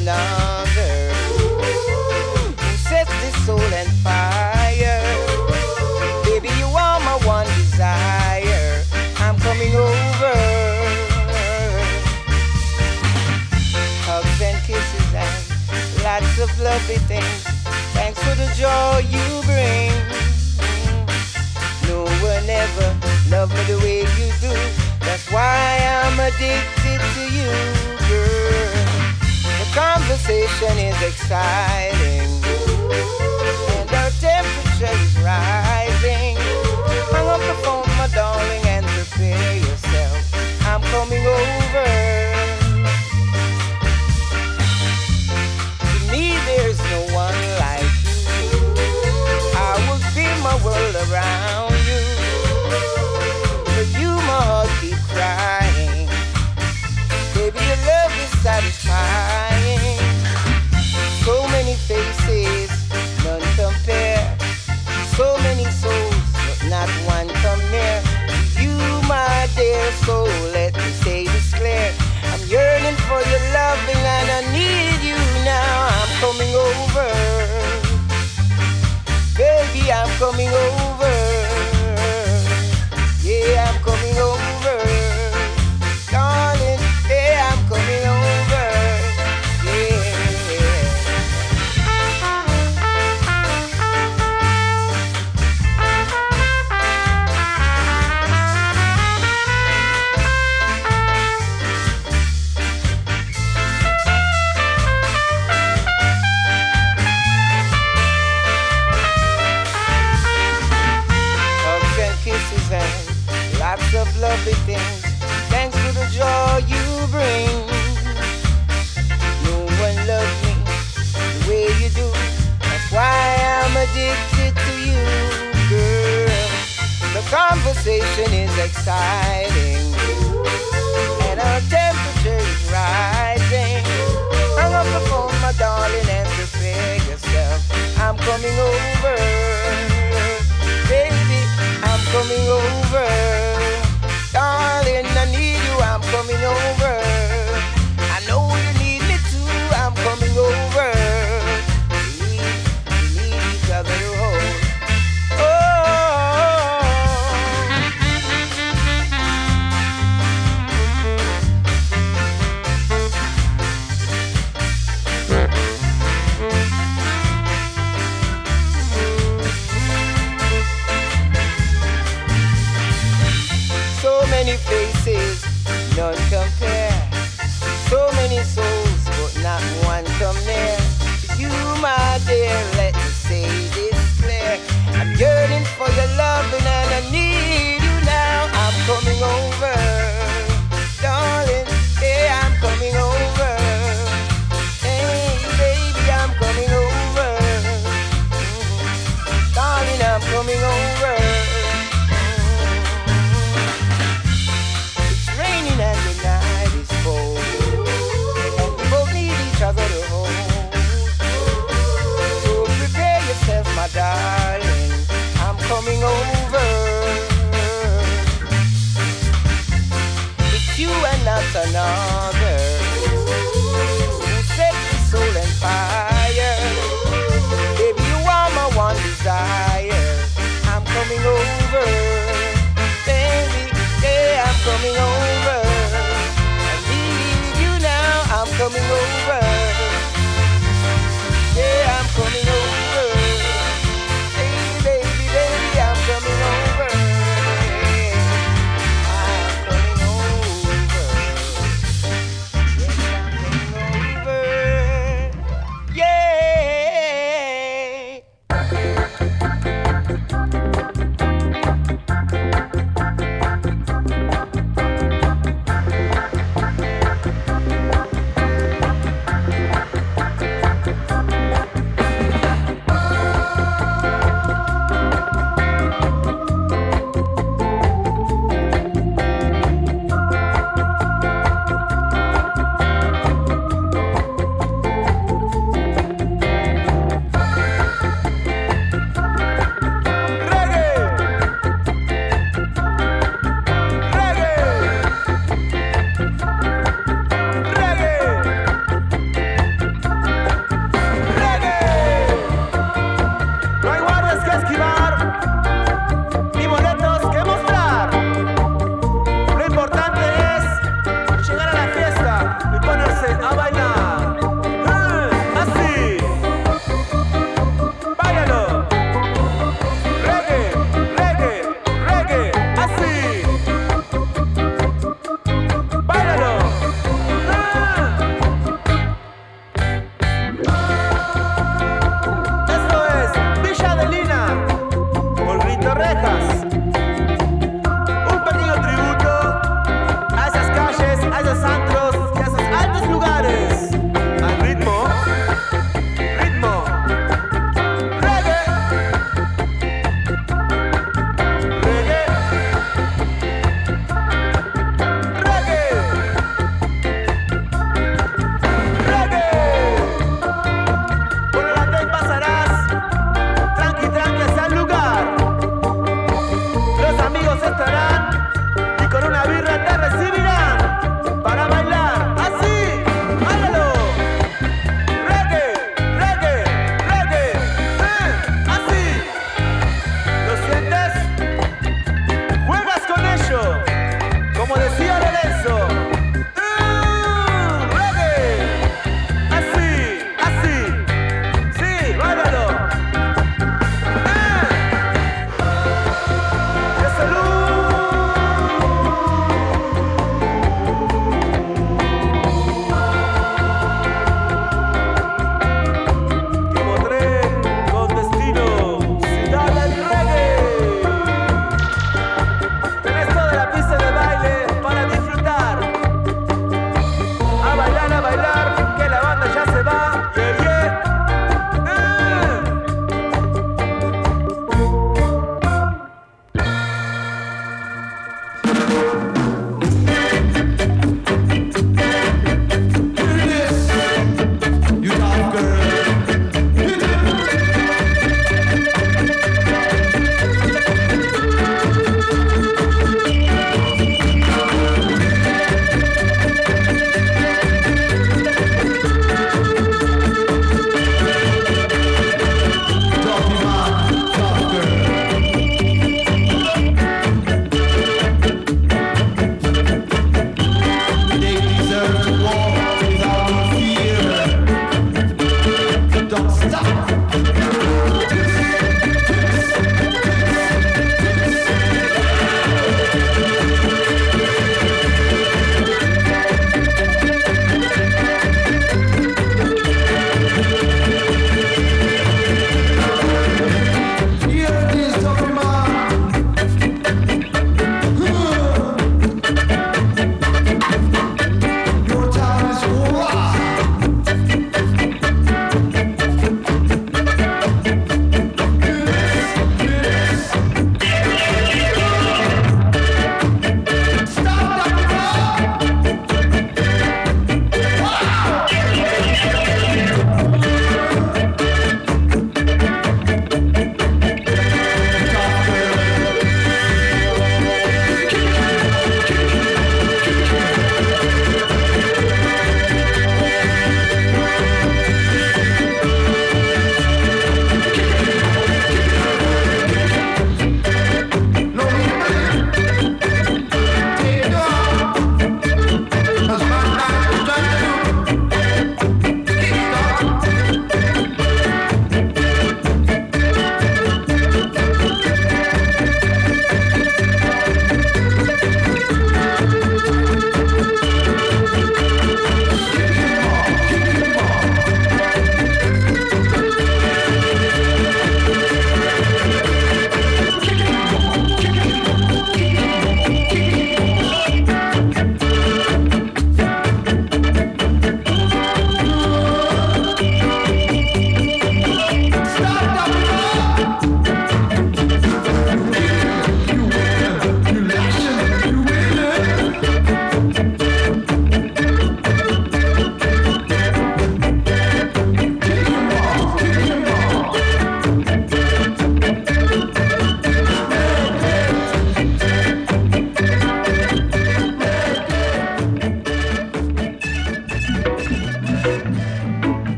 another who sets this soul on fire. Baby, you are my one desire. I'm coming over. Hugs and kisses and lots of lovely things. Thanks for the joy you bring. No one ever loved me the way you do. That's why I'm addicted to you, girl. The conversation is exciting, and our temperature is rising. Hang up the phone, my darling, and prepare yourself. I'm coming over. To me, there's no one like you. I will build my world around you. For you, my heart keeps crying. Baby, your love is satisfying. So many faces, none compare. So many souls, but not one come near. You, my dear soul, let me say this clear. I'm yearning for your loving and I need you now. I'm coming over. Baby, I'm coming over. Yeah, I'm coming over. Darling, yeah, I'm coming over. Yeah. Hugs and kisses and lots of lovely things. Thanks for the joy you bring. No one loves me the way you do. That's why I'm addicted to you, girl. The conversation is exciting, and our temperature is rising. Hang up the phone, my darling, and prepare yourself. I'm coming over. Baby, I'm coming over. Darling, I need you, I'm coming over. I know you need me too, I'm coming over. We need each other to hold. So many faces, none compare. So many souls, but not one come near. You, my dear, let me say this clear. I'm yearning for your loving and I need you now. I'm coming over. Darling, yeah, I'm coming over. Hey, baby, I'm coming over. Darling, I'm coming over. It's raining and the night is cold, and we both need each other to hold. So prepare yourself, my darling, I'm coming over. It's you and not another who set the soul on fire. Baby, you are my one desire. I'm coming over. Baby, yeah, I'm coming over. I need you now. I'm coming over. Yeah, I'm coming over. Hey, baby, baby, I'm coming over. I'm coming over.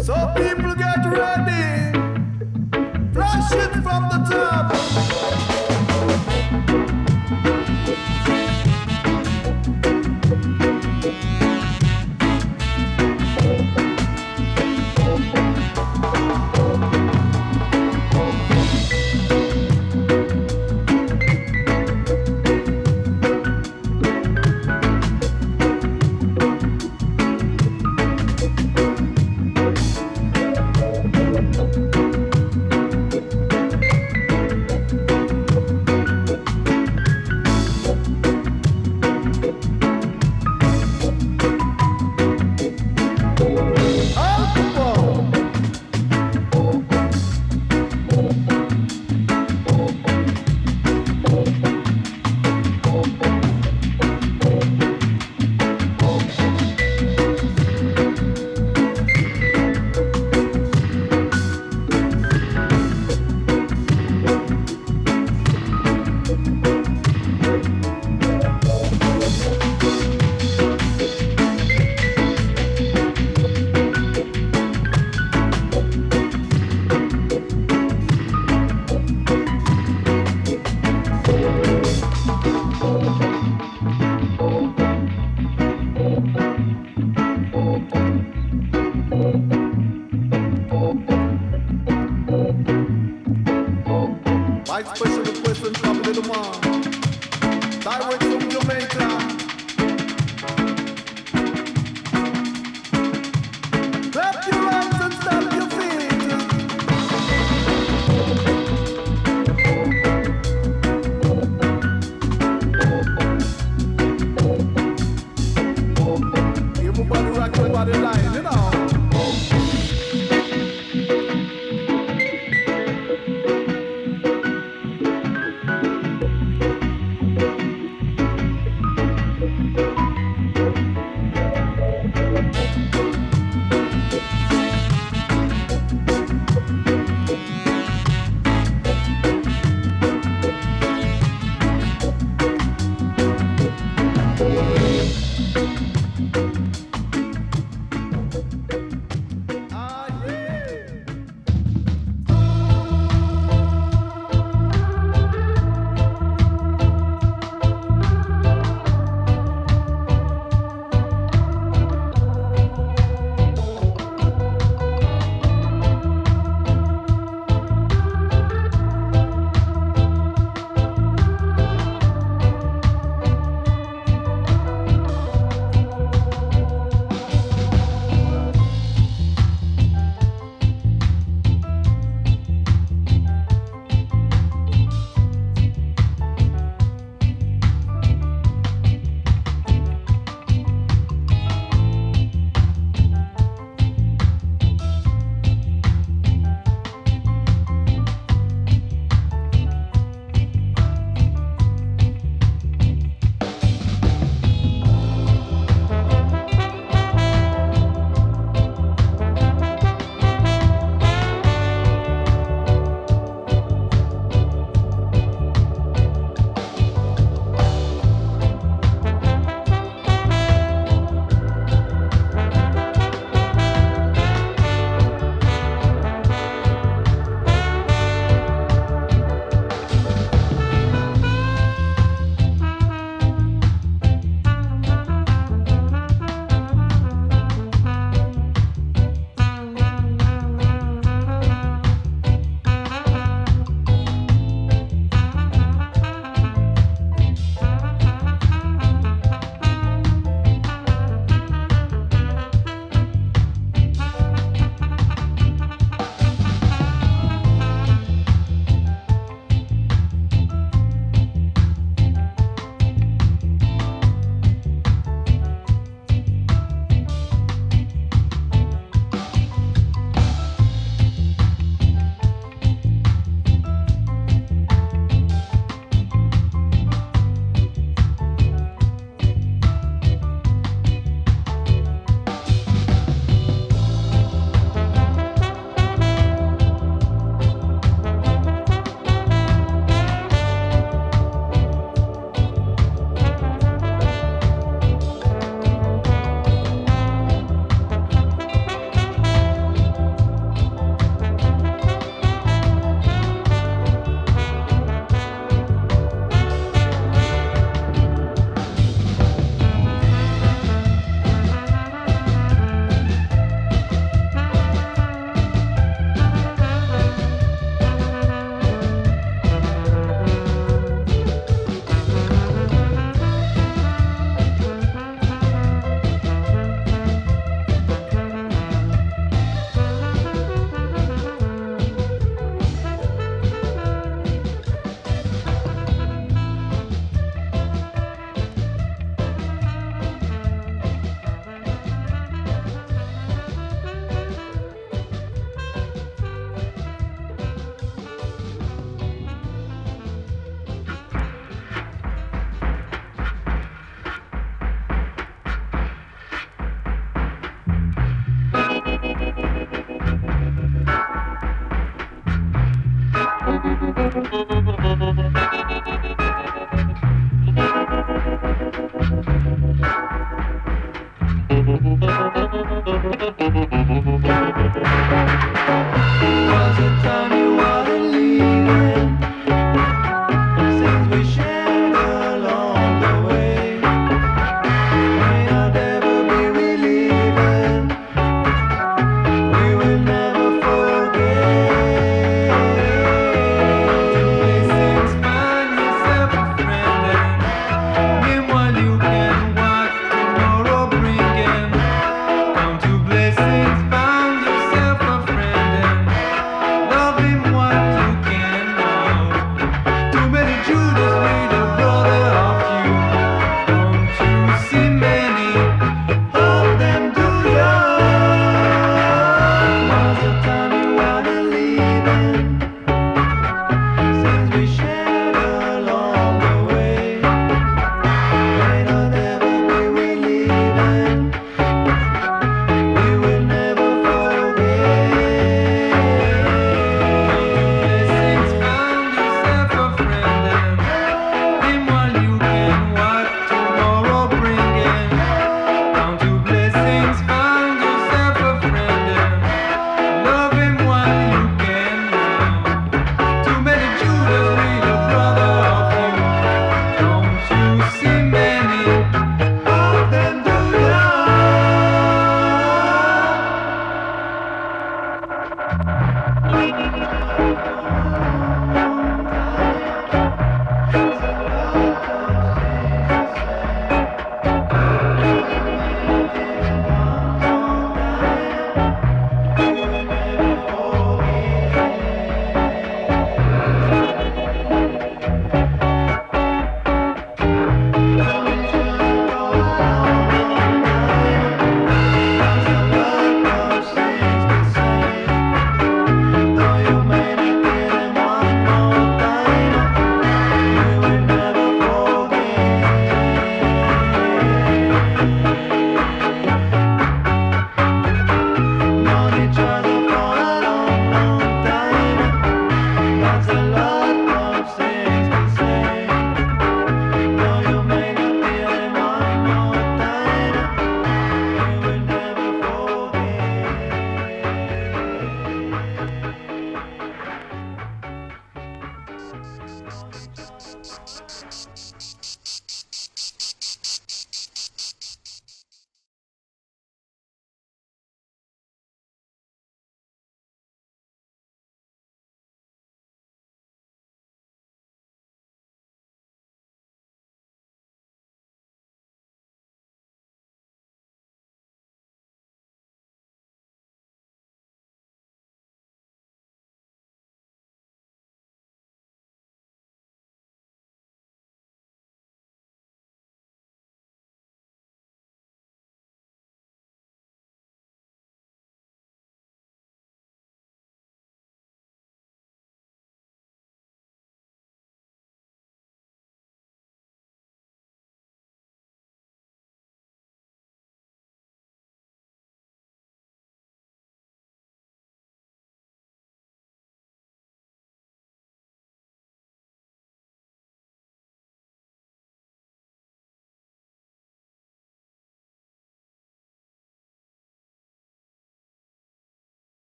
So people get ready. Flash it from the top. My special request and travel in the one.